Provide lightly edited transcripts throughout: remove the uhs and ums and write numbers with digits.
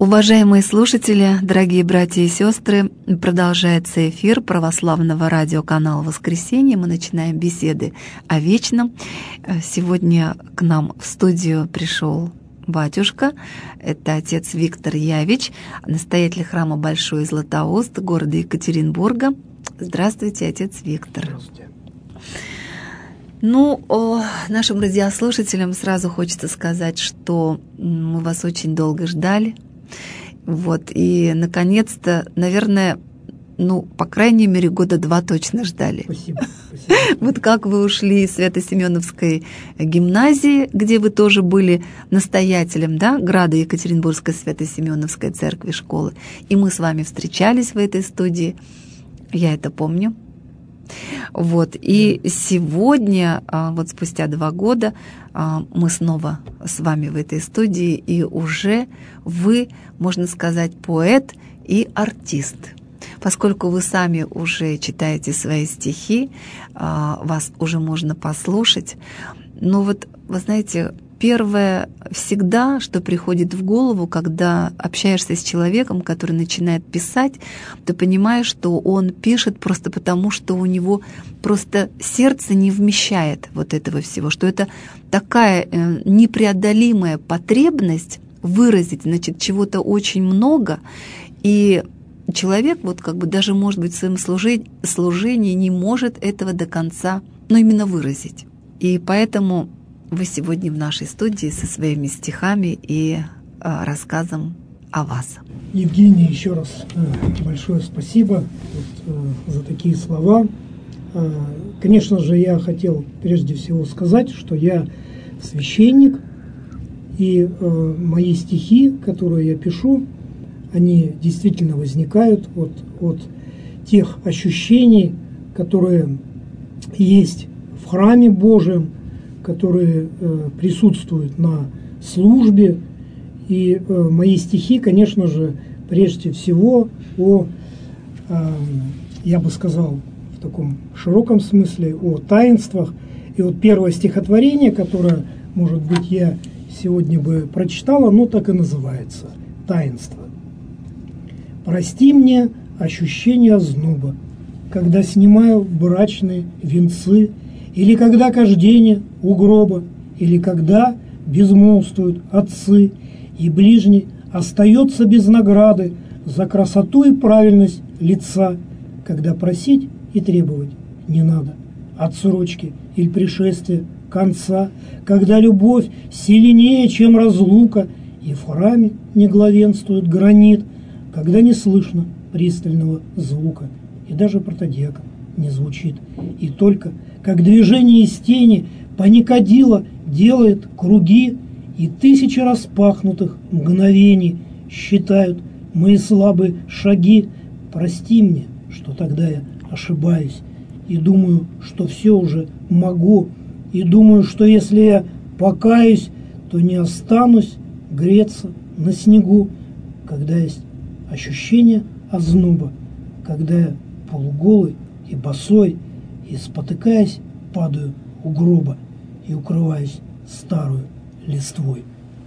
Уважаемые слушатели, дорогие братья и сестры, продолжается эфир православного радиоканала «Воскресенье». Мы начинаем беседы о вечном. Сегодня к нам в студию пришел батюшка. Это отец Виктор Явич, настоятель храма Большой Златоуст города Екатеринбурга. Здравствуйте, отец Виктор. Здравствуйте. Нашим радиослушателям сразу хочется сказать, что мы вас очень долго ждали. И, наконец-то, наверное, по крайней мере, 2 года точно ждали. Спасибо. Вот как вы ушли из Свято-Семеновской гимназии, где вы тоже были настоятелем, града Екатеринбургской Свято-Семеновской церкви, школы, и мы с вами встречались в этой студии, я это помню. И сегодня, спустя 2 года, мы снова с вами в этой студии, и уже вы, можно сказать, поэт и артист. Поскольку вы сами уже читаете свои стихи, вас уже можно послушать. Но вы знаете, первое всегда, что приходит в голову, когда общаешься с человеком, который начинает писать, ты понимаешь, что он пишет просто потому, что у него просто сердце не вмещает вот этого всего, что это такая непреодолимая потребность выразить, чего-то очень много, и человек даже, может быть, в своем служении не может этого до конца, именно выразить. И поэтому вы сегодня в нашей студии со своими стихами и рассказом о вас. Евгений, еще раз большое спасибо за такие слова. Конечно же, я хотел прежде всего сказать, что я священник, и мои стихи, которые я пишу, они действительно возникают от тех ощущений, которые есть в храме Божьем, которые присутствуют на службе. И мои стихи, конечно же, прежде всего я бы сказал, в таком широком смысле, о таинствах. И первое стихотворение, которое, может быть, я сегодня бы прочитал, оно так и называется «Таинство». «Прости мне ощущение озноба, когда снимаю брачные венцы, или когда кождение у гроба, или когда безмолвствуют отцы, и ближний остается без награды за красоту и правильность лица, когда просить и требовать не надо отсрочки или пришествия конца, когда любовь сильнее, чем разлука, и в храме не главенствует гранит, когда не слышно пристального звука, и даже протодиакон не звучит, и только как движение из тени паникадила делает круги, и 1000 распахнутых мгновений считают мои слабые шаги. Прости мне, что тогда я ошибаюсь, и думаю, что все уже могу, и думаю, что если я покаюсь, то не останусь греться на снегу, когда есть ощущение озноба, когда я полуголый и босой, и, спотыкаясь, падаю у гроба и укрываюсь старую листвой.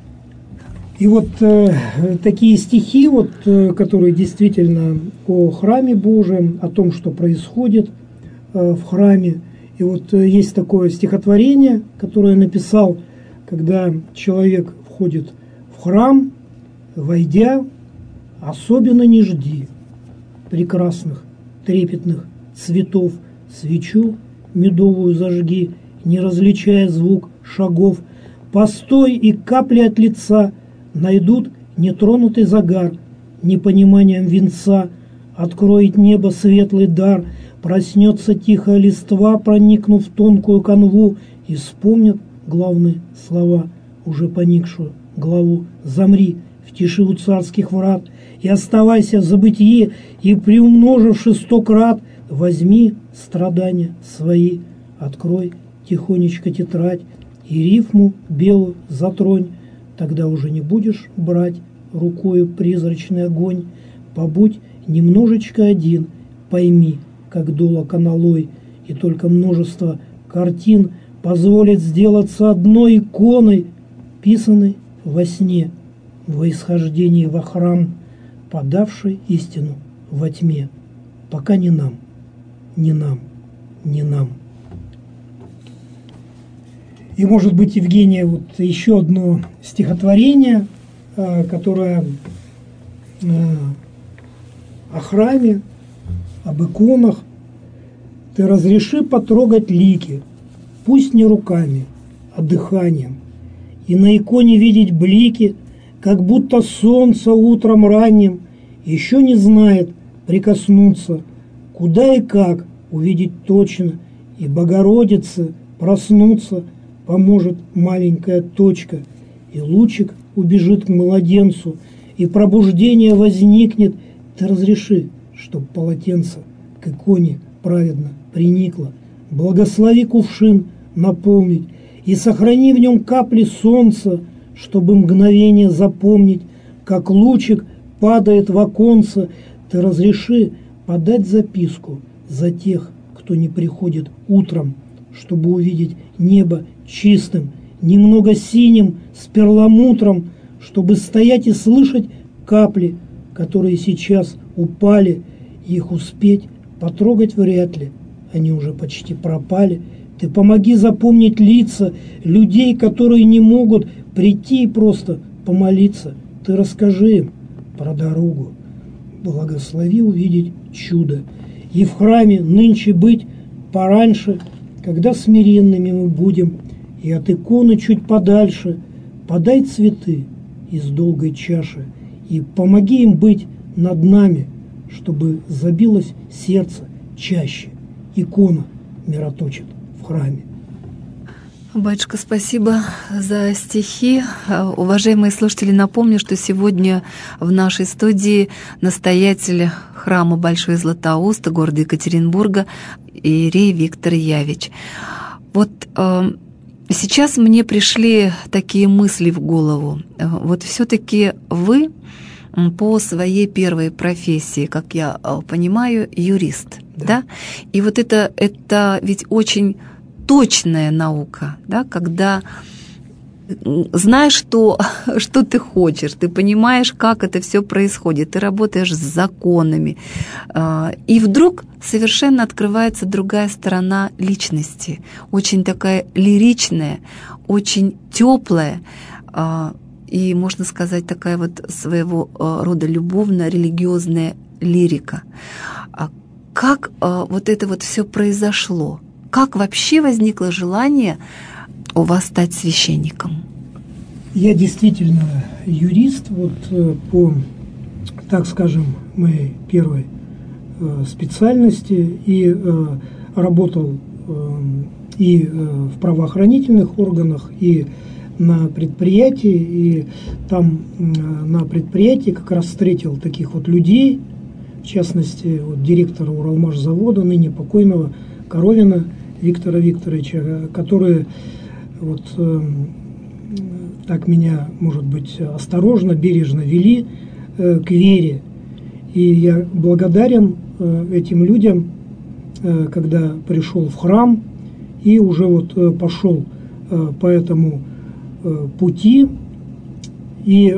И такие стихи, которые действительно о храме Божьем, о том, что происходит в храме. И есть такое стихотворение, которое я написал, когда человек входит в храм, войдя, особенно не жди прекрасных трепетных цветов, свечу медовую зажги, не различая звук шагов, постой и капли от лица найдут нетронутый загар, непониманием венца откроет небо светлый дар, проснется тихая листва, проникнув в тонкую канву, и вспомнят главные слова, уже поникшую главу. Замри в тиши у царских врат и оставайся в забытии, и, приумноживши 100 крат, возьми страдания свои, открой тихонечко тетрадь и рифму белую затронь, тогда уже не будешь брать рукою призрачный огонь. Побудь немножечко один, пойми, как долог аналой, и только множество картин позволит сделаться одной иконой, писанной во сне. во исхождении во храм, подавший истину во тьме, пока не нам, не нам, не нам. И, может быть, Евгения, вот еще одно стихотворение, которое о храме, об иконах. Ты разреши потрогать лики, пусть не руками, а дыханием, и на иконе видеть блики, как будто солнце утром ранним еще не знает прикоснуться, куда и как увидеть точно, и Богородице проснуться поможет маленькая точка, и лучик убежит к младенцу, и пробуждение возникнет. Ты разреши, чтоб полотенце к иконе праведно приникло, благослови кувшин наполнить, и сохрани в нем капли солнца, чтобы мгновение запомнить, как лучик падает в оконце. Ты разреши подать записку за тех, кто не приходит утром, чтобы увидеть небо чистым, немного синим, с перламутром, чтобы стоять и слышать капли, которые сейчас упали, их успеть потрогать вряд ли, они уже почти пропали. Ты помоги запомнить лица людей, которые не могут прийти и просто помолиться. Ты расскажи им про дорогу, благослови увидеть чудо. И в храме нынче быть пораньше, когда смиренными мы будем, и от иконы чуть подальше подай цветы из долгой чаши, и помоги им быть над нами, чтобы забилось сердце чаще. Икона мироточит в храме. Батюшка, спасибо за стихи. Уважаемые слушатели, напомню, что сегодня в нашей студии настоятель храма Большой Златоуст города Екатеринбурга иерей Виктор Явич. Вот сейчас мне пришли такие мысли в голову. Вот все-таки вы по своей первой профессии, как я понимаю, юрист, да? И вот это ведь очень точная наука, да, когда знаешь, что ты хочешь, ты понимаешь, как это все происходит, ты работаешь с законами, и вдруг совершенно открывается другая сторона личности, очень такая лиричная, очень теплая, и, можно сказать, такая вот своего рода любовно-религиозная лирика. Как вот это вот все произошло? Как вообще возникло желание у вас стать священником? Я действительно юрист, вот по, так скажем, моей первой специальности, и работал и в правоохранительных органах, и на предприятии, и там на предприятии как раз встретил таких вот людей, в частности, вот директора Уралмашзавода, ныне покойного Коровина Виктора Викторовича, которые вот так меня, может быть, осторожно, бережно вели к вере. И я благодарен этим людям, когда пришел в храм и уже вот пошел по этому пути. И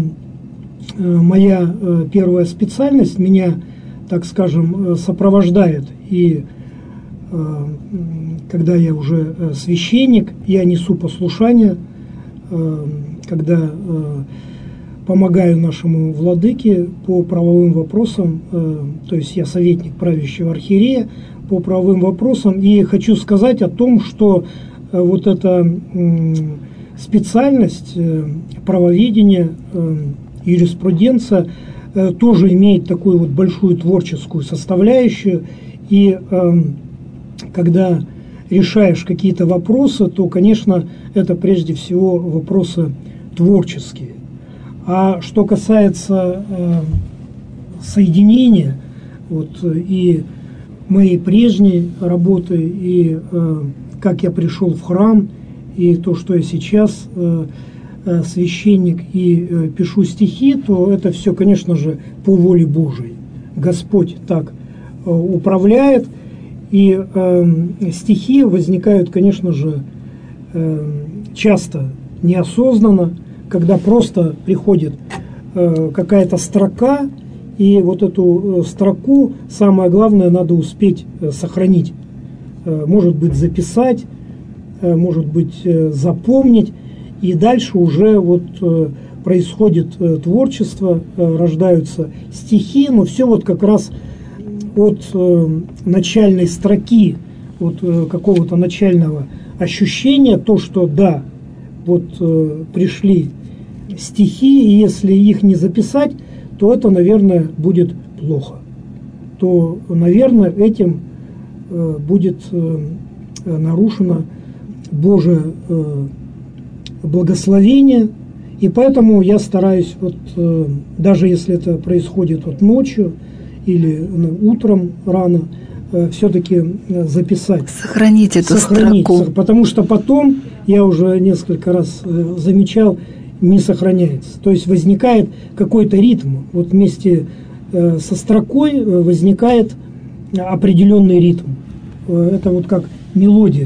моя первая специальность меня, так скажем, сопровождает. И когда я уже священник, я несу послушание, когда помогаю нашему владыке по правовым вопросам, то есть я советник правящего архиерея по правовым вопросам, и хочу сказать о том, что вот эта специальность правоведения, юриспруденция тоже имеет такую вот большую творческую составляющую, и когда решаешь какие-то вопросы, то, конечно, это прежде всего вопросы творческие. А что касается соединения вот, и моей прежней работы, и как я пришел в храм, и то, что я сейчас священник и пишу стихи, то это все, конечно же, по воле Божией. Господь так управляет, и стихи возникают, конечно же, часто неосознанно, когда просто приходит какая-то строка, и вот эту строку, самое главное, надо успеть сохранить. Может быть, записать, может быть, запомнить, и дальше уже вот происходит творчество, рождаются стихи, но все вот как раз от начальной строки, от какого-то начального ощущения, то, что да, вот пришли стихи, и если их не записать, то это, наверное, будет плохо. То, наверное, этим будет нарушено Божие благословение. И поэтому я стараюсь, вот, даже если это происходит вот ночью или утром рано, все-таки записать. Сохранить эту строку. Потому что потом, я уже несколько раз замечал, не сохраняется. То есть возникает какой-то ритм. Вот вместе со строкой возникает определенный ритм. Это вот как мелодия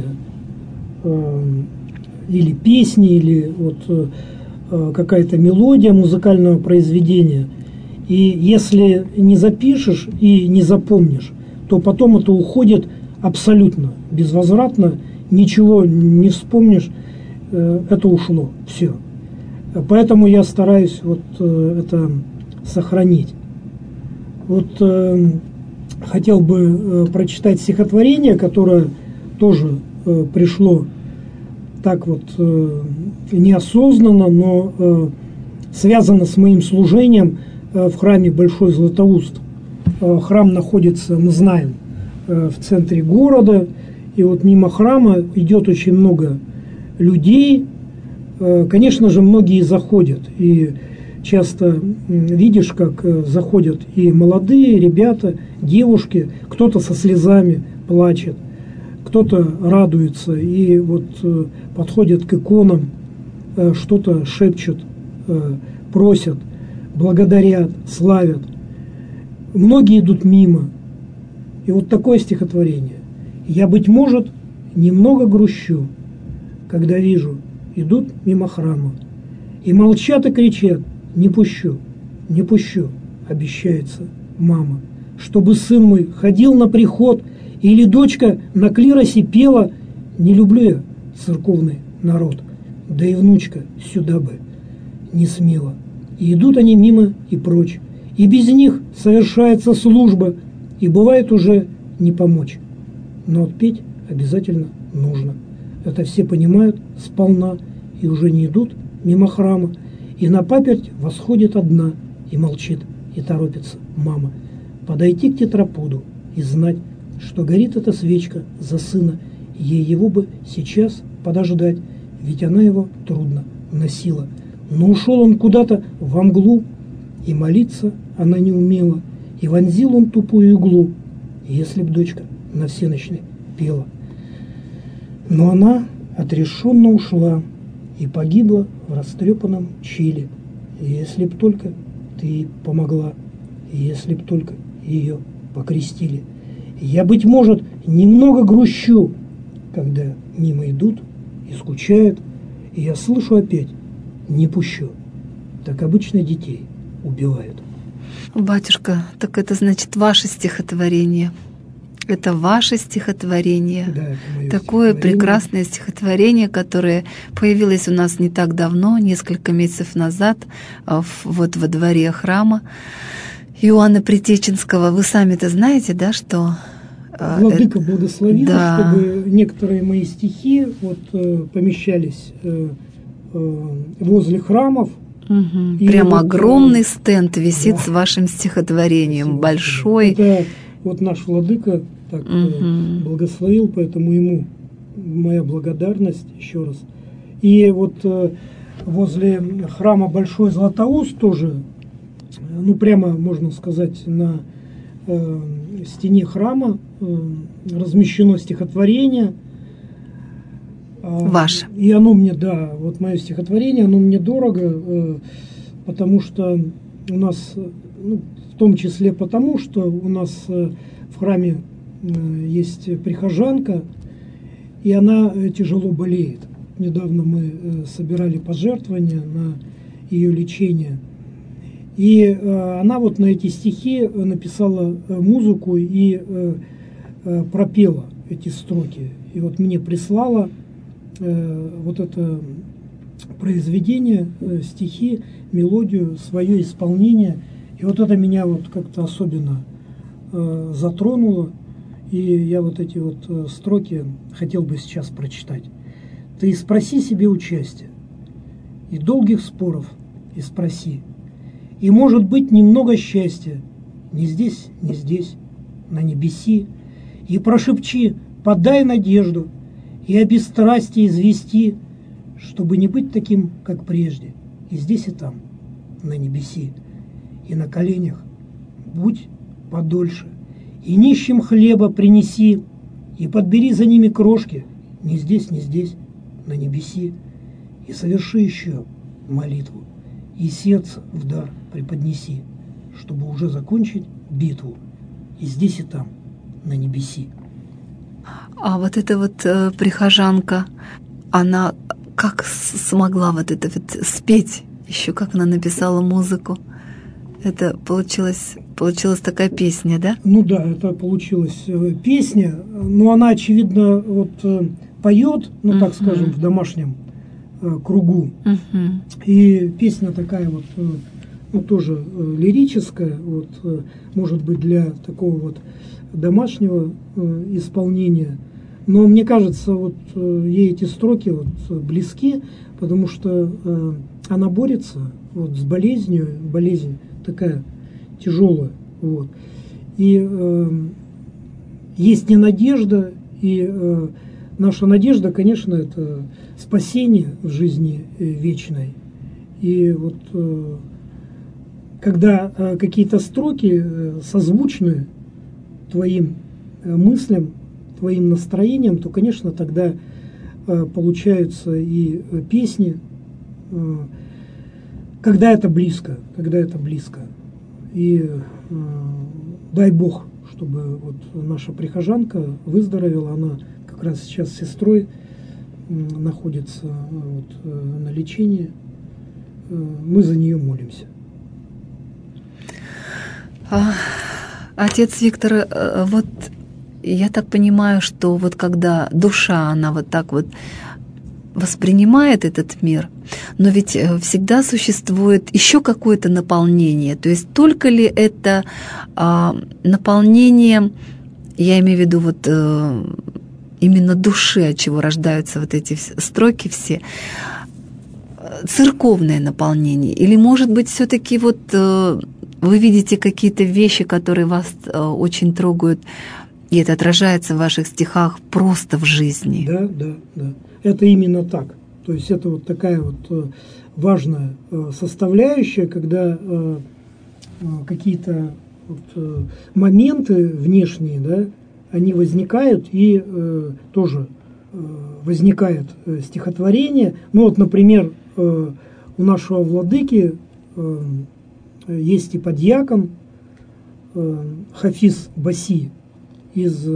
или песни, или вот какая-то мелодия музыкального произведения. И если не запишешь и не запомнишь, то потом это уходит абсолютно безвозвратно, ничего не вспомнишь, это ушло, все. Поэтому я стараюсь вот это сохранить. Вот хотел бы прочитать стихотворение, которое тоже пришло так вот неосознанно, но связано с моим служением в храме Большой Златоуст. Храм находится, мы знаем, в центре города, и вот мимо храма идет очень много людей. Конечно же, многие заходят, и часто видишь, как заходят и молодые ребята, девушки, кто-то со слезами плачет, кто-то радуется, и вот подходят к иконам, что-то шепчут, просят, благодарят, славят. Многие идут мимо. И вот такое стихотворение. «Я, быть может, немного грущу, когда вижу, идут мимо храма, и молчат и кричат: не пущу, не пущу, обещается мама, чтобы сын мой ходил на приход, или дочка на клиросе пела: не люблю я церковный народ, да и внучка сюда бы не смела». И идут они мимо и прочь, и без них совершается служба, и бывает уже не помочь. Но отпеть обязательно нужно. Это все понимают сполна, и уже не идут мимо храма. И на паперть восходит одна, и молчит, и торопится мама подойти к тетраподу и знать, что горит эта свечка за сына, ей его бы сейчас подождать, ведь она его трудно носила. Но ушел он куда-то во мглу, и молиться она не умела, и вонзил он тупую иглу, если б дочка на всеночной пела. Но она отрешенно ушла и погибла в растрепанном Чили. Если б только ты ей помогла, если б только ее покрестили. Я, быть может, немного грущу, когда мимо идут и скучают, и я слышу опять: не пущу. Так обычно детей убивают. Батюшка, так это значит ваше стихотворение. Это ваше стихотворение. Да, это мое такое стихотворение. Прекрасное стихотворение, которое появилось у нас не так давно, несколько месяцев назад, вот во дворе храма Иоанна Притеченского. Вы сами-то знаете, да, что... Владыка благословил, да, чтобы некоторые мои стихи вот, помещались возле храмов. Угу. И Прямо вот, огромный стенд висит, да, с вашим стихотворением, спасибо, большой. Это вот наш владыка так благословил, поэтому ему моя благодарность еще раз. И вот возле храма Большой Златоуст тоже, ну прямо можно сказать, на стене храма размещено стихотворение. Ваше. И оно мне, да, вот мое стихотворение, оно мне дорого, потому что у нас, ну, в том числе потому, что у нас в храме есть прихожанка, и она тяжело болеет. Недавно мы собирали пожертвования на ее лечения. И она вот на эти стихи написала музыку и пропела эти строки. И вот мне прислала вот это произведение, стихи, мелодию, свое исполнение. И вот это меня вот как-то особенно затронуло. И я вот эти вот строки хотел бы сейчас прочитать. Ты спроси себе участия, и долгих споров, и спроси. И, может быть, немного счастья, не здесь, на небеси. И прошепчи, подай надежду, и о бесстрастии извести, чтобы не быть таким, как прежде, и здесь, и там, на небеси. И на коленях будь подольше, и нищим хлеба принеси, и подбери за ними крошки, не здесь, на небеси. И соверши еще молитву, и сердце в дар преподнеси, чтобы уже закончить битву, и здесь, и там, на небеси. А вот эта вот прихожанка, она как смогла вот это вот спеть, еще как она написала музыку? Это получилась такая песня, да? Ну да, это получилась песня, но она, очевидно, вот поет, ну так скажем, в домашнем кругу. И песня такая вот, ну тоже лирическая, вот, может быть, для такого вот домашнего исполнения. Но мне кажется, вот ей эти строки вот близки, потому что она борется вот с болезнью, болезнь такая тяжелая, вот. И есть ненадежда, и наша надежда, конечно, это спасение в жизни вечной. И вот когда какие-то строки созвучны твоим мыслям, твоим настроением, то, конечно, тогда получаются и песни, когда это близко. И дай Бог, чтобы вот наша прихожанка выздоровела, она как раз сейчас с сестрой находится вот на лечении. Мы за нее молимся. Отец Виктор, вот я так понимаю, что вот когда душа, она вот так вот воспринимает этот мир, но ведь всегда существует еще какое-то наполнение. То есть только ли это наполнение, я имею в виду вот именно души, от чего рождаются вот эти строки все, церковное наполнение? Или, может быть, все-таки вот вы видите какие-то вещи, которые вас очень трогают, и это отражается в ваших стихах просто в жизни? Да. Это именно так. То есть это вот такая вот важная составляющая, когда какие-то вот моменты внешние, да, они возникают, и тоже возникает стихотворение. Ну вот, например, у нашего владыки есть и подьякон Хафиз Баси из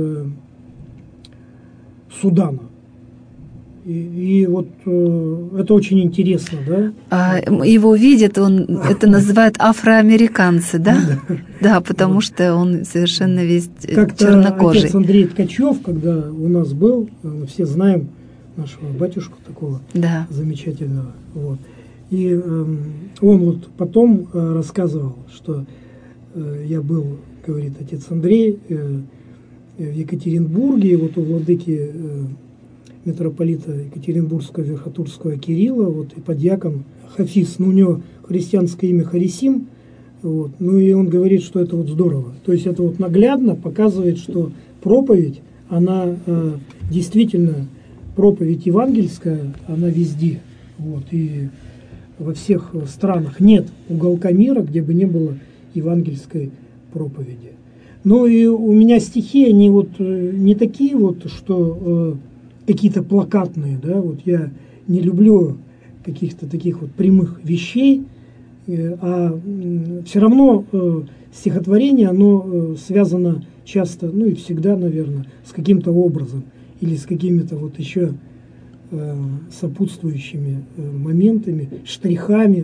Судана. И вот это очень интересно, да? Его видят, он это называют афроамериканцы, да? Да, потому что он совершенно весь чернокожий. Как-то отец Андрей Ткачев, когда у нас был, все знаем нашего батюшку такого замечательного. Вот. И он вот потом рассказывал, что я был, говорит отец Андрей, в Екатеринбурге, и вот у владыки митрополита Екатеринбургского Верхотурского Кирилла, вот, и подьякон Хафиз, ну, у него христианское имя Харисим, вот, ну, и он говорит, что это вот здорово. То есть это вот наглядно показывает, что проповедь, она действительно, проповедь евангельская, она везде, вот, и во всех странах нет уголка мира, где бы не было евангельской проповеди. Ну, и у меня стихи, они вот не такие вот, что какие-то плакатные, да, вот я не люблю каких-то таких вот прямых вещей, а все равно стихотворение, оно связано часто, ну и всегда, наверное, с каким-то образом или с какими-то вот еще сопутствующими моментами, штрихами.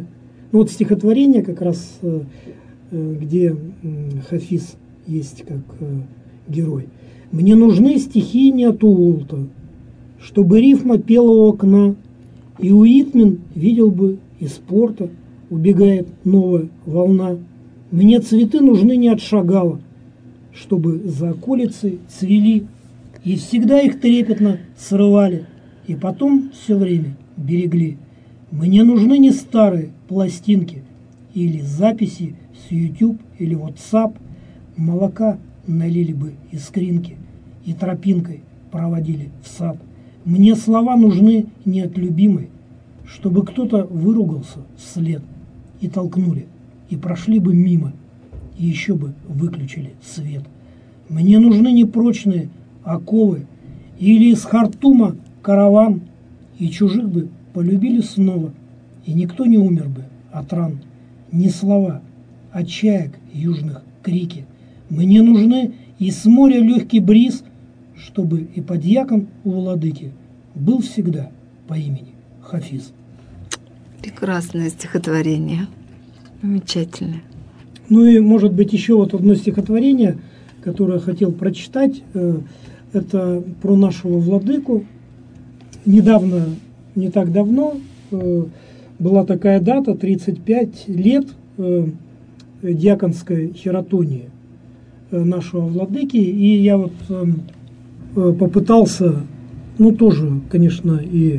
Ну, вот стихотворение как раз, где Хафиз есть как герой. «Мне нужны стихи не от Уолта, чтобы рифма пела у окна, и Уитмен видел бы из порта убегает новая волна. Мне цветы нужны не от Шагала, чтобы за околицей цвели, и всегда их трепетно срывали, и потом все время берегли. Мне нужны не старые пластинки или записи с YouTube или WhatsApp. Молока налили бы искринки и тропинкой проводили в сад. Мне слова нужны не от любимой, чтобы кто-то выругался вслед и толкнули, и прошли бы мимо, и еще бы выключили свет. Мне нужны непрочные оковы или из Хартума караван, и чужих бы полюбили снова, и никто не умер бы от ран. Не слова, а чаек южных крики. Мне нужны и с моря легкий бриз, чтобы и подьякон у владыки был всегда по имени Хафиз». Прекрасное стихотворение. Замечательное. Ну и, может быть, еще вот одно стихотворение, которое я хотел прочитать. Это про нашего владыку. Недавно, не так давно, была такая дата, 35 лет диаконской хератонии нашего владыки. И я вот попытался, ну тоже, конечно, и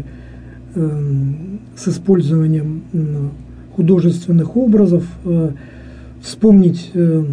с использованием художественных образов вспомнить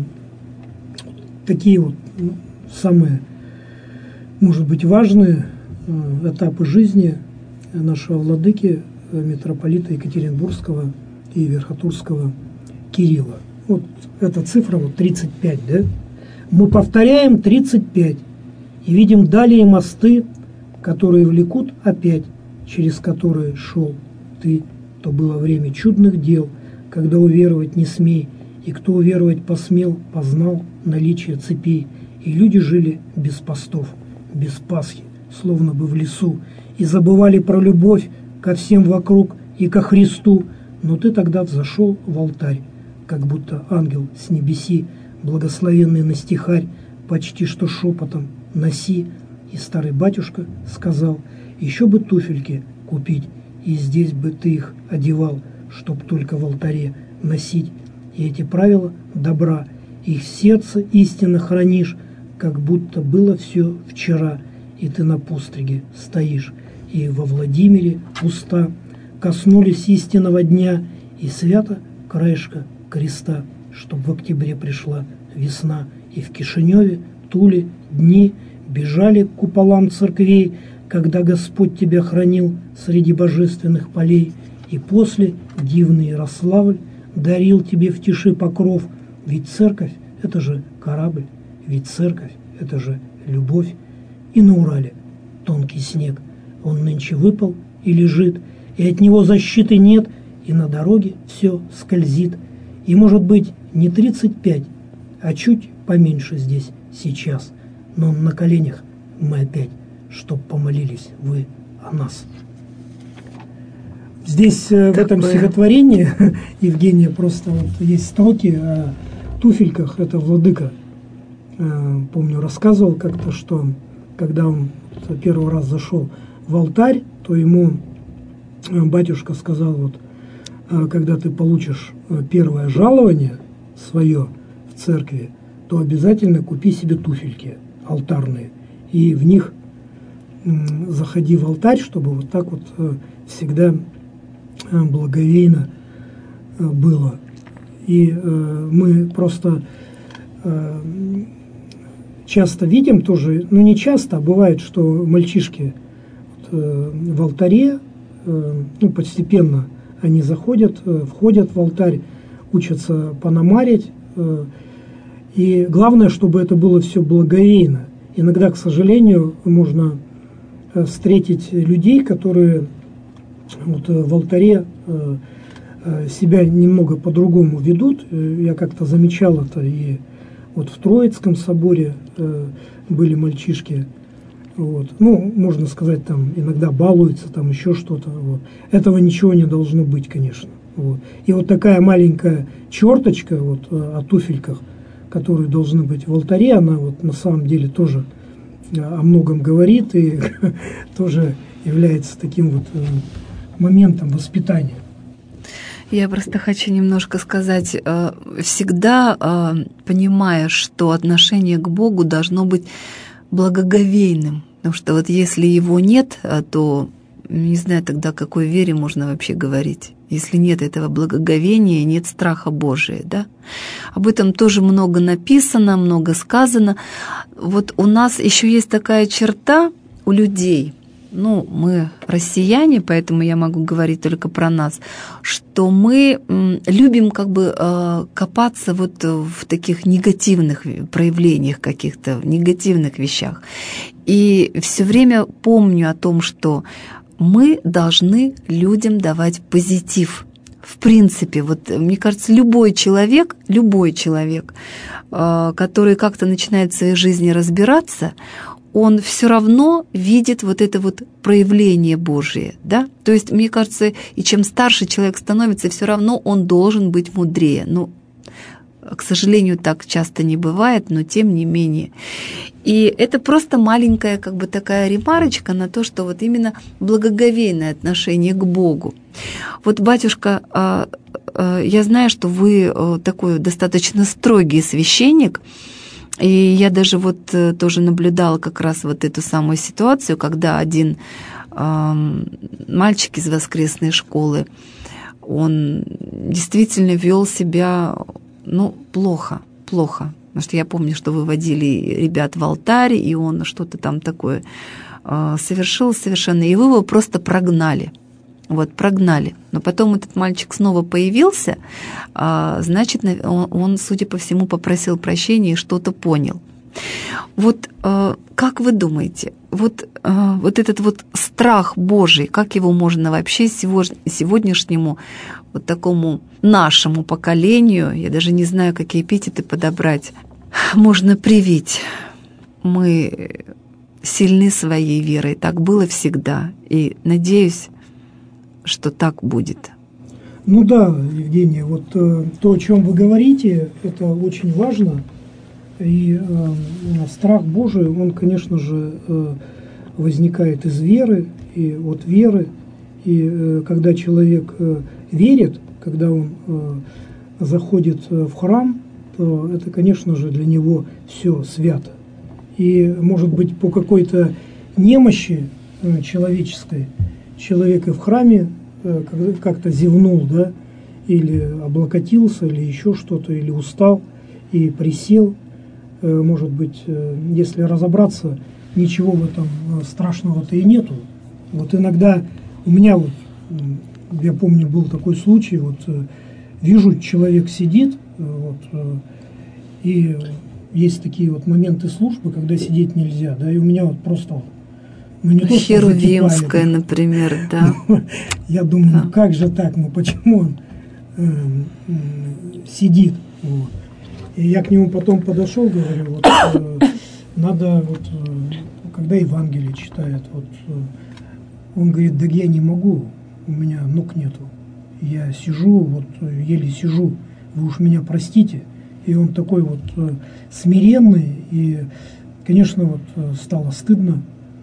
такие вот самые, может быть, важные этапы жизни нашего владыки, митрополита Екатеринбургского и Верхотурского Кирилла. Вот эта цифра, вот 35, да? Мы повторяем 35 и видим далее мосты, которые влекут опять, через которые шел ты. То было время чудных дел, когда уверовать не смей, и кто уверовать посмел, познал наличие цепей. И люди жили без постов, без Пасхи, словно бы в лесу, и забывали про любовь ко всем вокруг и ко Христу. Но ты тогда взошел в алтарь, как будто ангел с небеси, благословенный на стихарь, почти что шепотом носи. И старый батюшка сказал: еще бы туфельки купить, и здесь бы ты их одевал, чтоб только в алтаре носить. И эти правила добра, их в сердце истинно хранишь, как будто было все вчера, и ты на постриге стоишь. И во Владимире уста коснулись истинного дня, и свято краешка креста, чтоб в октябре пришла весна, и в Кишиневе, Туле дни бежали к куполам церквей, когда Господь тебя хранил среди божественных полей, и после дивный Ярославль дарил тебе в тиши покров. Ведь церковь – это же корабль, ведь церковь – это же любовь. И на Урале тонкий снег, он нынче выпал и лежит, и от него защиты нет, и на дороге все скользит. И, может быть, не 35, а чуть поменьше здесь сейчас, но на коленях мы опять, чтоб помолились вы о нас. Здесь в этом стихотворении, Евгения, просто вот есть строки о туфельках. Это владыка, помню, рассказывал как-то, что когда он первый раз зашел в алтарь, то ему батюшка сказал: вот, когда ты получишь первое жалование свое в церкви, то обязательно купи себе туфельки алтарные, и в них заходи в алтарь, чтобы вот так вот всегда благовейно было. И мы просто часто видим тоже, ну не часто, а бывает, что мальчишки в алтаре, ну постепенно они заходят, входят в алтарь, учатся пономарить, и главное, чтобы это было все благовейно. Иногда, к сожалению, можно встретить людей, которые вот в алтаре себя немного по-другому ведут. Я как-то замечал это, и вот в Троицком соборе были мальчишки, вот, ну, можно сказать, там иногда балуются, там еще что-то. Вот. Этого ничего не должно быть, конечно. Вот. И вот такая маленькая черточка вот, о туфельках, которые должны быть в алтаре, она вот на самом деле тоже о многом говорит и тоже является таким вот моментом воспитания. Я просто хочу немножко сказать, всегда понимая, что отношение к Богу должно быть благоговейным, потому что вот если его нет, то не знаю тогда, о какой вере можно вообще говорить. Если нет этого благоговения, нет страха Божия, да? Об этом тоже много написано, много сказано. Вот у нас еще есть такая черта у людей, ну, мы россияне, поэтому я могу говорить только про нас, что мы любим как бы копаться вот в таких негативных проявлениях каких-то, в негативных вещах. И все время помню о том, что мы должны людям давать позитив. В принципе, вот мне кажется, любой человек, который как-то начинает в своей жизни разбираться, он все равно видит вот это вот проявление Божие, да? То есть, мне кажется, и чем старше человек становится, все равно он должен быть мудрее. Ну, к сожалению, так часто не бывает, но тем не менее. И это просто маленькая как бы такая ремарочка на то, что вот именно благоговейное отношение к Богу. Вот, батюшка, я знаю, что вы такой достаточно строгий священник, и я даже вот тоже наблюдала как раз вот эту самую ситуацию, когда один мальчик из воскресной школы, он действительно вел себя, ну, плохо. Потому что я помню, что вы водили ребят в алтарь, и он что-то там такое совершил совершенно, и вы его просто прогнали. Вот, прогнали. Но потом этот мальчик снова появился, значит, он, судя по всему, попросил прощения и что-то понял. Вот как вы думаете, вот этот вот страх Божий, как его можно вообще сегодняшнему вот такому нашему поколению, я даже не знаю, какие эпитеты подобрать, можно привить? Мы сильны своей верой, так было всегда, и надеюсь, что так будет. Ну да, Евгения, вот то, о чем вы говорите, это очень важно. И страх Божий, он, конечно же, возникает из веры, и от веры. И когда человек верит, когда он заходит в храм, то это, конечно же, для него все свято. И, может быть, по какой-то немощи человеческой, человек и в храме как-то зевнул, да, или облокотился, или еще что-то, или устал и присел. Может быть, если разобраться, ничего в этом страшного-то и нету. Вот иногда у меня, вот, я помню, был такой случай, вот вижу, человек сидит, вот, и есть такие вот моменты службы, когда сидеть нельзя, да, и у меня вот просто не то, Херувимская, например, да. Я думаю, ну как же так, ну почему он сидит? Вот. И я к нему потом подошел, говорю, вот надо, вот, когда Евангелие читает, вот, он говорит, да я не могу, у меня ног нету, я сижу, вот еле сижу, вы уж меня простите. И он такой вот смиренный, и, конечно, вот стало стыдно.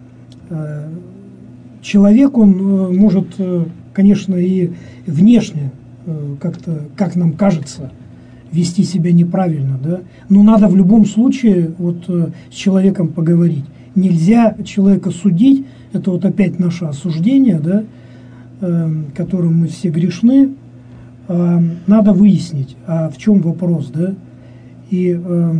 Человек, он может, конечно, и внешне как-то, как нам кажется, вести себя неправильно, да, но надо в любом случае вот с человеком поговорить. Нельзя человека судить, это вот опять наше осуждение, да, которым мы все грешны. Надо выяснить, а в чем вопрос, да. И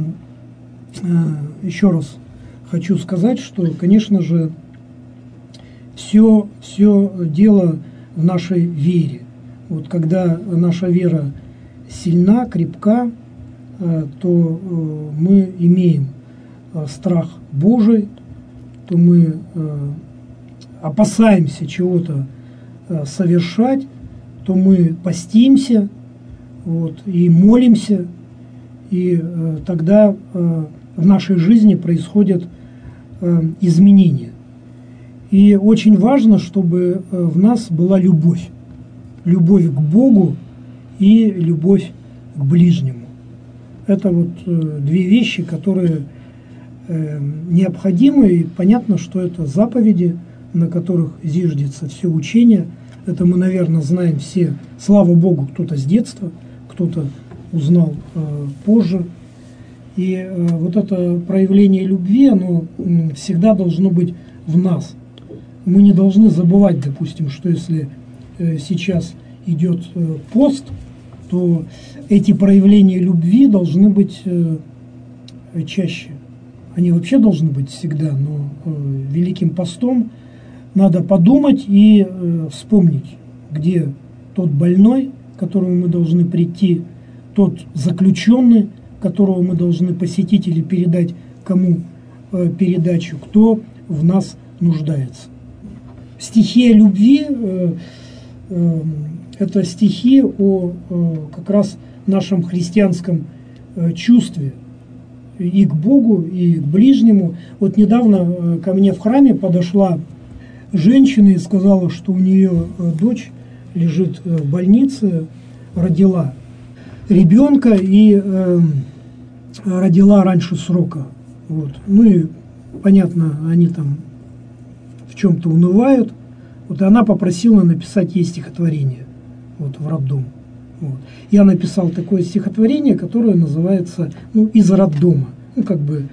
еще раз хочу сказать, что, конечно же, все дело в нашей вере. Вот когда наша вера сильна, крепка, то мы имеем страх Божий, то мы опасаемся чего-то совершать, то мы постимся, вот, и молимся, и тогда в нашей жизни происходят изменения. И очень важно, чтобы в нас была любовь. любовь к Богу и любовь к ближнему. Это вот две вещи, которые необходимы, и понятно, что это заповеди, на которых зиждется все учение. Это мы, наверное, знаем все, слава Богу, кто-то с детства, кто-то узнал позже. И вот это проявление любви, оно всегда должно быть в нас. Мы не должны забывать, допустим, что если сейчас идет пост, то эти проявления любви должны быть чаще. Они вообще должны быть всегда, но Великим постом надо подумать и вспомнить, где тот больной, к которому мы должны прийти, тот заключенный, которого мы должны посетить или передать кому передачу, кто в нас нуждается. Стихия любви это стихи о как раз нашем христианском чувстве и к Богу, и к ближнему. Вот недавно ко мне в храме подошла женщина и сказала, что у нее дочь лежит в больнице, родила ребенка и родила раньше срока. Вот. Ну и понятно, они там в чем-то унывают. Вот, и она попросила написать ей стихотворение вот, в роддом. Вот. Я написал такое стихотворение, которое называется «Из роддома». Как бы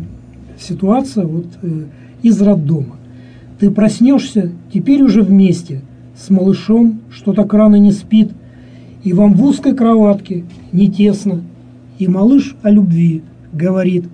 ситуация вот, из роддома. Ты проснешься теперь уже вместе с малышом, что так рано не спит, и вам в узкой кроватке не тесно, и малыш о любви говорит,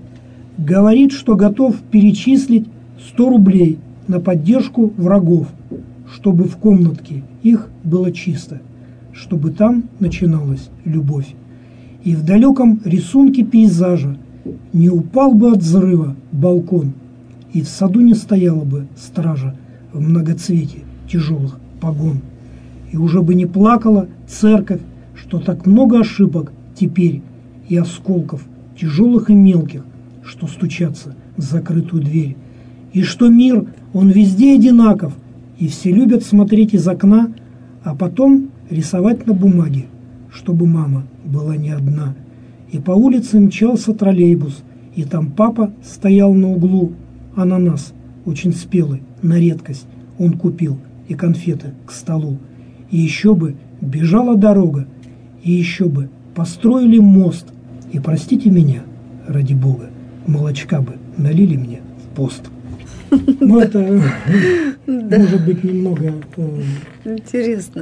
что готов перечислить 100 рублей на поддержку врагов, чтобы в комнатке их было чисто, чтобы там начиналась любовь. И в далеком рисунке пейзажа не упал бы от взрыва балкон, и в саду не стояла бы стража в многоцвете тяжелых погон. И уже бы не плакала церковь, что так много ошибок теперь и осколков, тяжелых и мелких, что стучатся в закрытую дверь. И что мир, он везде одинаков, и все любят смотреть из окна, а потом рисовать на бумаге, чтобы мама была не одна. И по улице мчался троллейбус, и там папа стоял на углу, ананас, очень спелый, на редкость, он купил, и конфеты к столу. И еще бы бежала дорога, и еще бы построили мост, и простите меня, ради Бога, молочка бы налили мне в пост. Ну, это может быть немного... Интересно.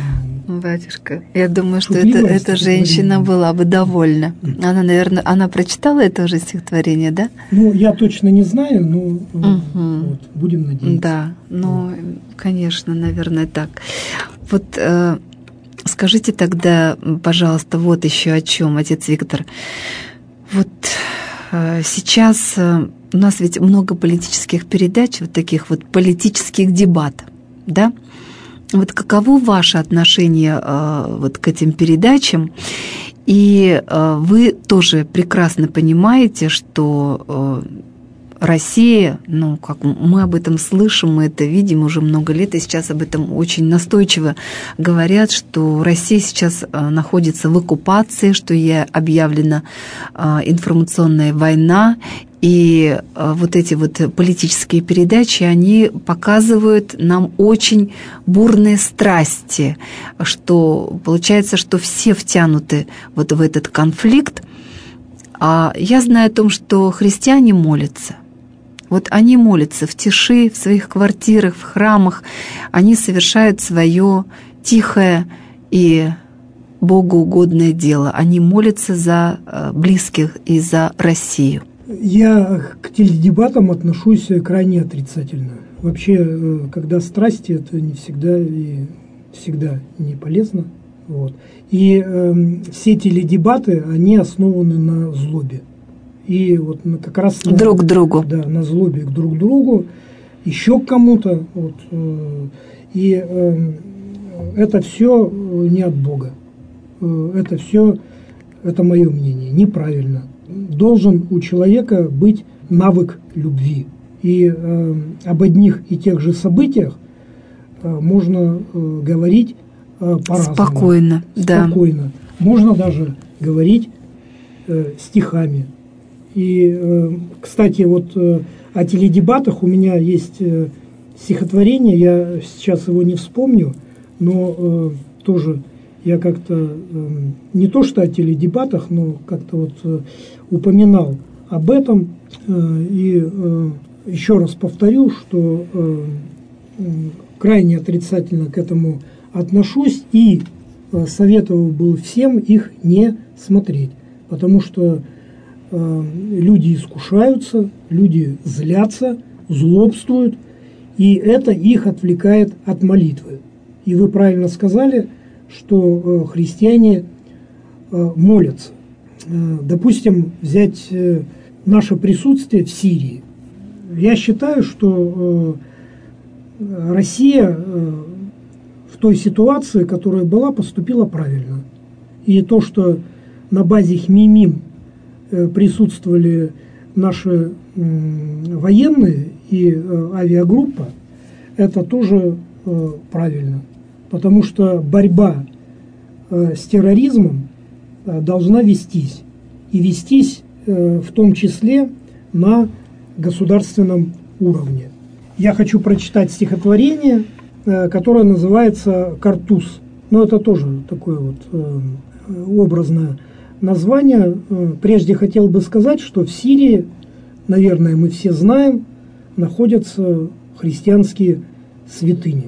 Батюшка, я думаю, что эта женщина была бы довольна. Она, наверное, она прочитала это уже стихотворение, да? Ну, я точно не знаю, но вот, будем надеяться. Да, ну, конечно, наверное, так. Вот скажите тогда, пожалуйста, вот еще о чем, отец Виктор. Вот сейчас у нас ведь много политических передач, вот таких вот политических дебатов, да? Вот каково ваше отношение вот к этим передачам? И вы тоже прекрасно понимаете, что Россия, ну, как мы об этом слышим, мы это видим уже много лет, и сейчас об этом очень настойчиво говорят, что Россия сейчас находится в оккупации, что ей объявлена информационная война, и вот эти вот политические передачи, они показывают нам очень бурные страсти, что получается, что все втянуты вот в этот конфликт. А я знаю о том, что христиане молятся. Вот они молятся в тиши, в своих квартирах, в храмах. Они совершают свое тихое и Богу угодное дело. Они молятся за близких и за Россию. Я к теледебатам отношусь крайне отрицательно. Вообще, когда страсти, это не всегда и всегда не полезно. Вот. И все теледебаты, они основаны на злобе. И вот как раз друг к другу. Да, на злобе к друг другу, еще к кому-то. Вот, и это все не от Бога. Это все, это мое мнение, неправильно. Должен у человека быть навык любви. И об одних и тех же событиях можно говорить по-разному. Спокойно, да. Спокойно. Можно даже говорить стихами. И, кстати, вот о теледебатах у меня есть стихотворение, я сейчас его не вспомню, но тоже я как-то, не то что о теледебатах, но как-то вот упоминал об этом. И еще раз повторю, что крайне отрицательно к этому отношусь и советовал бы всем их не смотреть, потому что люди искушаются, люди злятся, злобствуют, и это их отвлекает от молитвы. И вы правильно сказали, что христиане молятся. Допустим, взять наше присутствие в Сирии. Я считаю, что Россия в той ситуации, которая была, поступила правильно. И то, что на базе Хмеймим присутствовали наши военные и авиагруппа, это тоже правильно. Потому что борьба с терроризмом должна вестись. И вестись в том числе на государственном уровне. Я хочу прочитать стихотворение, которое называется «Картуз». Но это тоже такое вот образное название. Прежде хотел бы сказать, что в Сирии, наверное, мы все знаем, находятся христианские святыни.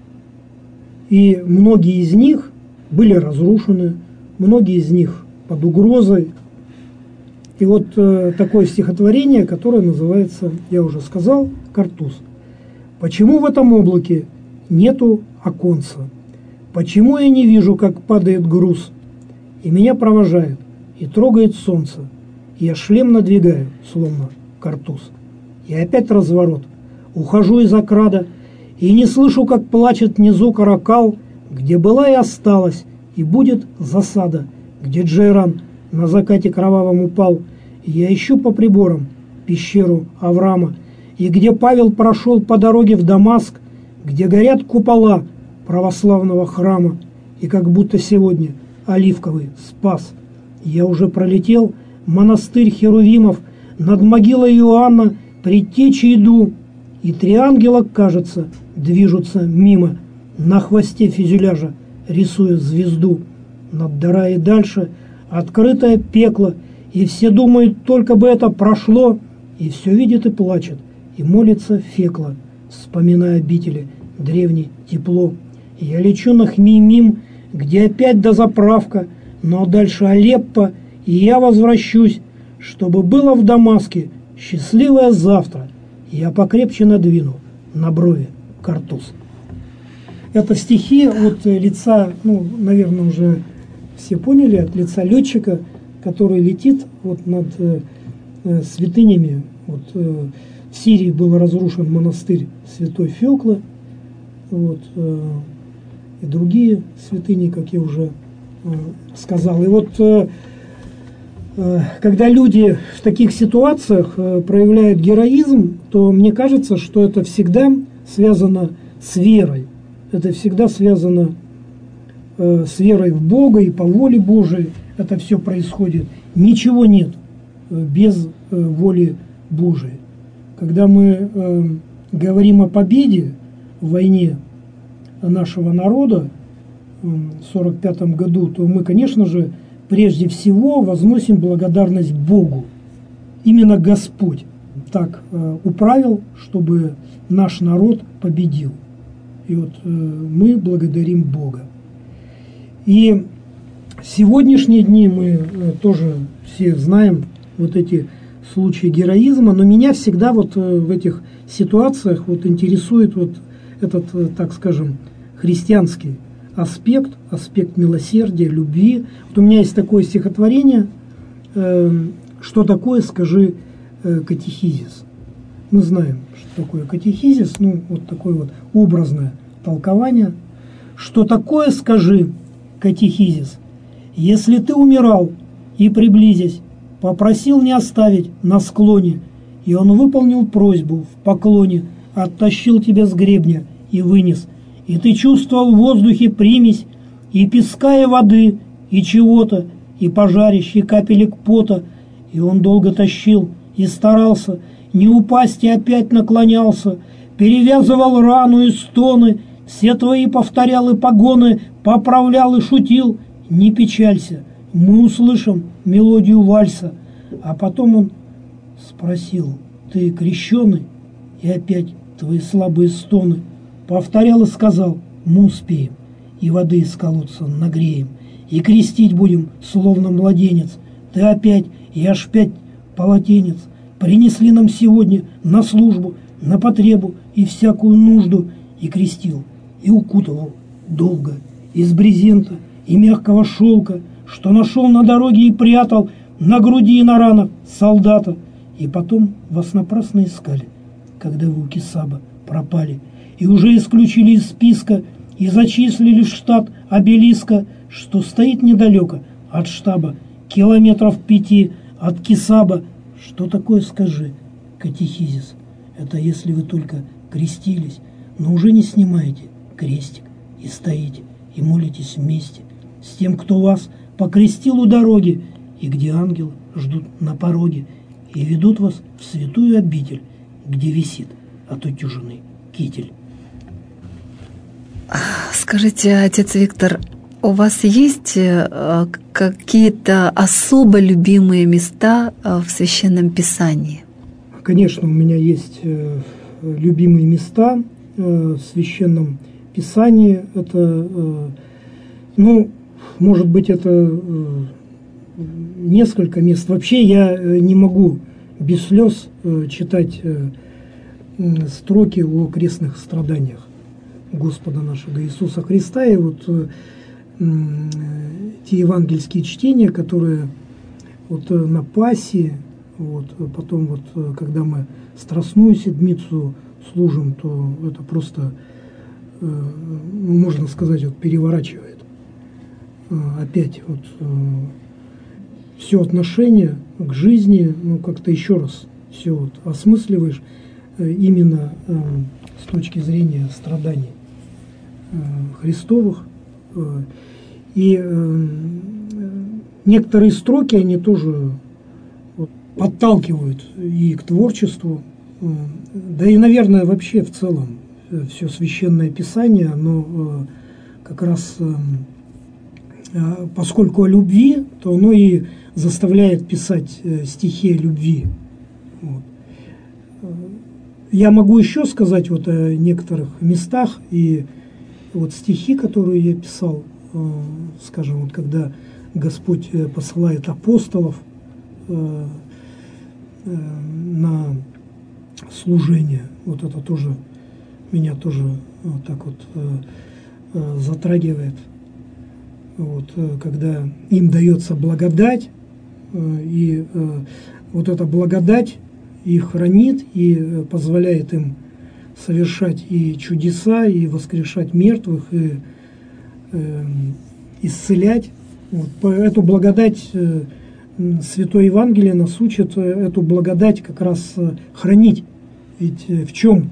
И многие из них были разрушены, многие из них под угрозой. И вот такое стихотворение, которое называется, я уже сказал, «Картуз». «Почему в этом облаке нету оконца? Почему я не вижу, как падает груз? И меня провожает, и трогает солнце, и я шлем надвигаю, словно картуз. И опять разворот, ухожу из окрада, и не слышу, как плачет внизу каракал, где была и осталась, и будет засада, где Джейран на закате кровавом упал, и я ищу по приборам пещеру Авраама, и где Павел прошел по дороге в Дамаск, где горят купола православного храма, и как будто сегодня оливковый спас. Я уже пролетел монастырь Херувимов, над могилой Иоанна предтечи иду, и 3 ангела, кажется, движутся мимо, на хвосте фюзеляжа рисуя звезду. Над дыра и дальше открытое пекло, и все думают, только бы это прошло, и все видит и плачет, и молится Фекла, вспоминая обители древней тепло. Я лечу на Хмеймим, где опять дозаправка, но дальше Алеппо, и я возвращусь, чтобы было в Дамаске счастливое завтра. Я покрепче надвину на брови картуз. Это стихи от лица, ну, наверное, уже все поняли, от лица летчика, который летит вот над святынями. Вот, в Сирии был разрушен монастырь Святой Феклы, вот, и другие святыни, как я уже сказал. И вот когда люди в таких ситуациях проявляют героизм, то мне кажется, что это всегда связано с верой. Это всегда связано с верой в Бога и по воле Божией. Это все происходит. Ничего нет без воли Божией. Когда мы говорим о победе в войне нашего народа в 1945 году, то мы, конечно же, прежде всего возносим благодарность Богу. Именно Господь так управил, чтобы наш народ победил. И вот мы благодарим Бога. И в сегодняшние дни мы тоже все знаем вот эти случаи героизма, но меня всегда вот в этих ситуациях вот интересует вот этот, так скажем, христианский аспект милосердия, любви. Вот у меня есть такое стихотворение, что такое, скажи, катехизис. Мы знаем, что такое катехизис, ну, вот такое вот образное толкование. Что такое, скажи, катехизис, если ты умирал и, приблизясь, попросил не оставить на склоне, и он выполнил просьбу в поклоне, оттащил тебя с гребня и вынес, и ты чувствовал в воздухе примесь и песка, и воды, и чего-то, и пожарищ, и капелек пота. И он долго тащил и старался не упасть, и опять наклонялся, перевязывал рану и стоны, все твои повторял и погоны, поправлял и шутил. Не печалься, мы услышим мелодию вальса. А потом он спросил: ты крещеный? И опять твои слабые стоны. Повторял и сказал: мы успеем, и воды из колодца нагреем, и крестить будем, словно младенец. Ты опять, и аж 5 полотенец принесли нам сегодня на службу, на потребу и всякую нужду. И крестил, и укутывал долго из брезента и мягкого шелка, что нашел на дороге, и прятал на груди и на ранах солдата. И потом вас напрасно искали, когда вы у Кесаба пропали, и уже исключили из списка и зачислили в штат обелиска, что стоит недалеко от штаба, километров 5 от Кесаба. Что такое, скажи, катехизис? Это если вы только крестились, но уже не снимаете крестик и стоите, и молитесь вместе с тем, кто вас покрестил у дороги, и где ангелы ждут на пороге и ведут вас в святую обитель, где висит от утюженный китель. Скажите, отец Виктор, у вас есть какие-то особо любимые места в Священном Писании? Конечно, у меня есть любимые места в Священном Писании. Это, может быть, это несколько мест. Вообще я не могу без слез читать строки о крестных страданиях Господа нашего Иисуса Христа. И вот те евангельские чтения, которые вот на Пасхе, вот, потом вот, когда мы Страстную Седмицу служим, то это просто, можно сказать, вот, переворачивает опять вот все отношение к жизни, как-то еще раз все вот осмысливаешь именно с точки зрения страданий Христовых. И некоторые строки, они тоже вот подталкивают и к творчеству, да и, наверное, вообще в целом все Священное Писание, оно как раз, поскольку о любви, то оно и заставляет писать стихи о любви. Вот. Я могу еще сказать вот о некоторых местах, и вот стихи, которые я писал, скажем, вот когда Господь посылает апостолов на служение, вот это тоже меня тоже вот так вот затрагивает. Вот, когда им дается благодать, и вот эта благодать их хранит и позволяет им совершать и чудеса, и воскрешать мертвых, и исцелять. Вот, эту благодать Святое Евангелие нас учит, эту благодать как раз хранить. Ведь в чем,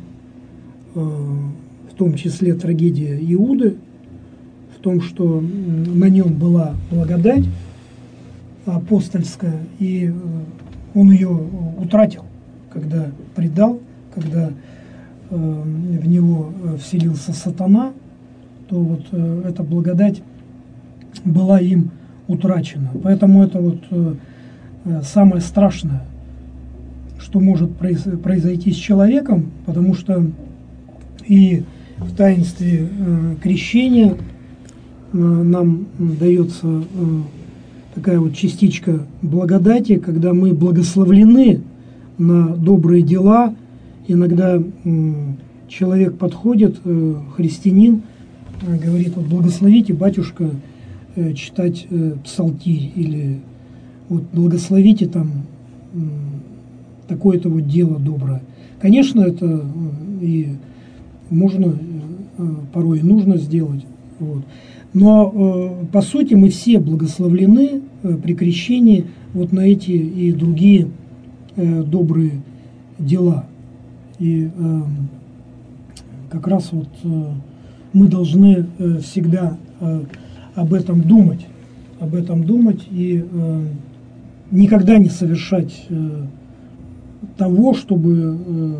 в том числе, трагедия Иуды, в том, что на нем была благодать апостольская, и он ее утратил, когда предал, когда в него вселился сатана, то вот эта благодать была им утрачена. Поэтому это вот самое страшное, что может произойти с человеком, потому что и в таинстве крещения нам дается такая вот частичка благодати, когда мы благословлены на добрые дела. Иногда человек подходит, христианин, говорит: вот благословите, батюшка, читать псалтирь, или вот благословите там такое-то вот дело доброе. Конечно, это и можно, порой и нужно сделать. Вот. Но по сути мы все благословлены при крещении вот на эти и другие добрые дела. И как раз вот мы должны всегда об этом думать и никогда не совершать того, чтобы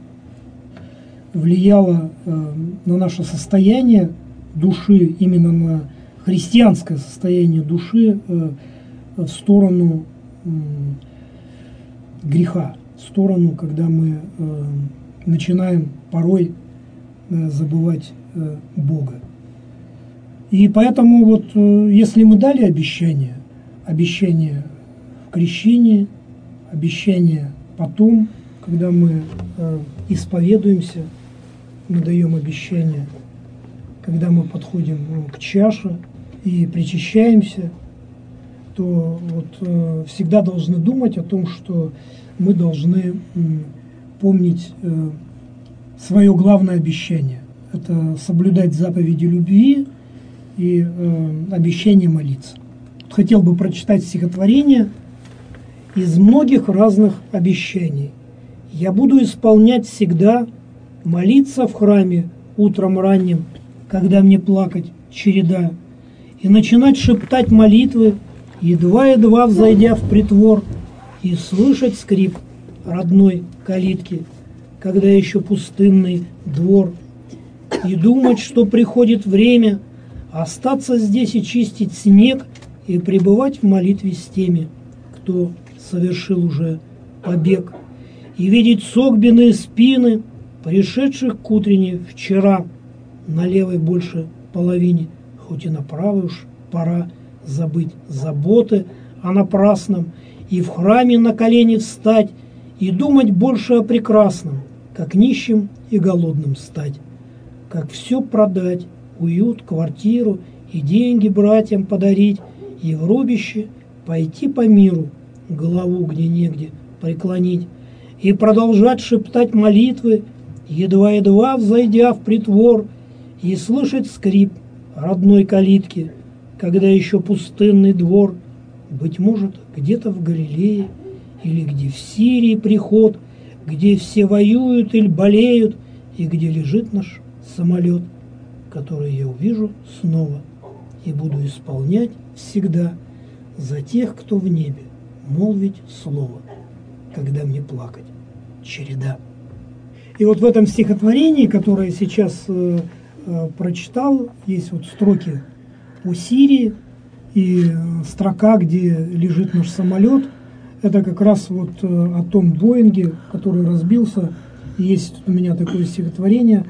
влияло на наше состояние души, именно на христианское состояние души в сторону греха, в сторону, когда мы начинаем порой забывать Бога. И поэтому вот если мы дали обещание в крещении, обещание потом, когда мы исповедуемся, мы даем обещание, когда мы подходим к чаше и причащаемся, то вот всегда должны думать о том, что мы должны помнить свое главное обещание. Это соблюдать заповеди любви и обещание молиться. Хотел бы прочитать стихотворение из многих разных обещаний. «Я буду исполнять всегда, молиться в храме утром ранним, когда мне плакать череда, и начинать шептать молитвы, едва-едва взойдя в притвор, и слышать скрип родной калитки, когда еще пустынный двор, и думать, что приходит время остаться здесь и чистить снег, и пребывать в молитве с теми, кто совершил уже побег, и видеть согбенные спины, пришедших к утренней вчера, на левой больше половине, хоть и на правой уж пора забыть заботы о напрасном, и в храме на колени встать, и думать больше о прекрасном, как нищим и голодным стать, как все продать, уют, квартиру и деньги братьям подарить, и в рубище пойти по миру, голову где негде преклонить, и продолжать шептать молитвы, едва-едва взойдя в притвор, и слышать скрип родной калитки, когда еще пустынный двор, быть может, где-то в Галилее, или где в Сирии приход, где все воюют или болеют, и где лежит наш самолет, который я увижу снова и буду исполнять всегда за тех, кто в небе, молвить слово, когда мне плакать череда». И вот в этом стихотворении, которое сейчас прочитал, есть вот строки о Сирии и строка, где лежит наш самолет. Это как раз вот о том Боинге, который разбился. Есть у меня такое стихотворение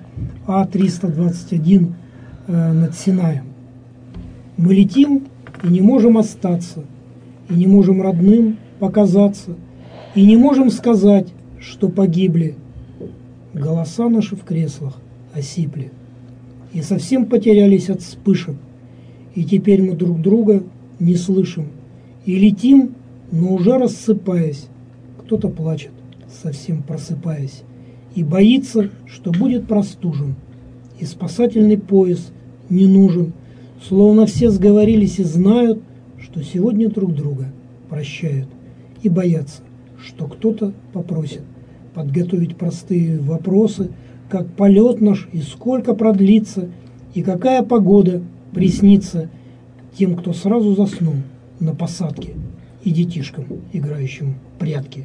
А-321 над Синаем. «Мы летим и не можем остаться, и не можем родным показаться, и не можем сказать, что погибли. Голоса наши в креслах осипли, и совсем потерялись от вспышек, и теперь мы друг друга не слышим, и летим, но уже рассыпаясь. Кто-то плачет, совсем просыпаясь, и боится, что будет простужен, и спасательный пояс не нужен, словно все сговорились и знают, что сегодня друг друга прощают, и боятся, что кто-то попросит подготовить простые вопросы, как полет наш и сколько продлится, и какая погода приснится тем, кто сразу заснул на посадке, и детишкам, играющим в прятки.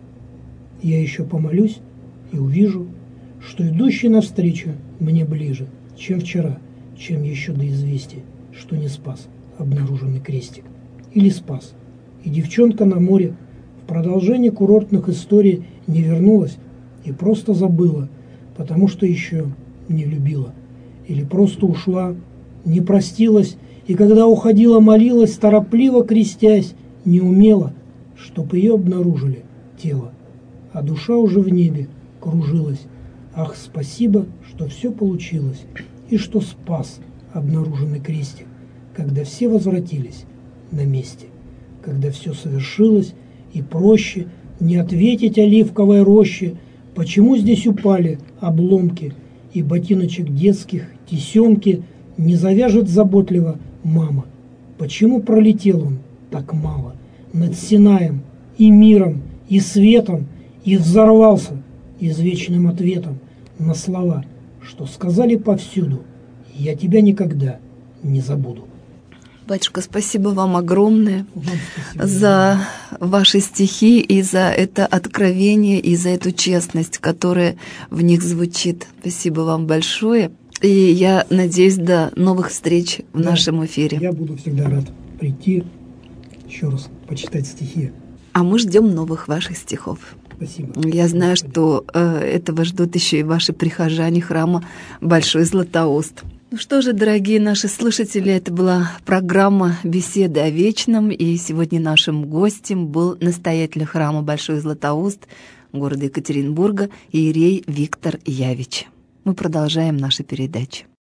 Я еще помолюсь и увижу, что идущий навстречу мне ближе, чем вчера, чем еще до известия, что не спас обнаруженный крестик. Или спас, и девчонка на море в продолжении курортных историй не вернулась и просто забыла, потому что еще не любила. Или просто ушла, не простилась, и когда уходила, молилась, торопливо крестясь, не умела, чтоб ее обнаружили тело. А душа уже в небе кружилась. Ах, спасибо, что все получилось, и что спас обнаруженный крестик, когда все возвратились на месте, когда все совершилось, и проще не ответить оливковой роще, почему здесь упали обломки, и ботиночек детских тесемки не завяжет заботливо мама. Почему пролетел он так мало над Синаем и миром, и светом, и взорвался извечным ответом на слова, что сказали повсюду: «Я тебя никогда не забуду». Батюшка, спасибо вам огромное Спасибо. за ваши стихи и за это откровение, и за эту честность, которая в них звучит. Спасибо вам большое. И я надеюсь, до новых встреч в нашем эфире. Я буду всегда рад прийти, еще раз почитать стихи. А мы ждем новых ваших стихов. Спасибо. Я знаю, что этого ждут еще и ваши прихожане храма Большой Златоуст. Ну что же, дорогие наши слушатели, это была программа «Беседы о вечном», и сегодня нашим гостем был настоятель храма Большой Златоуст города Екатеринбурга иерей Виктор Явич. Мы продолжаем нашу передачу.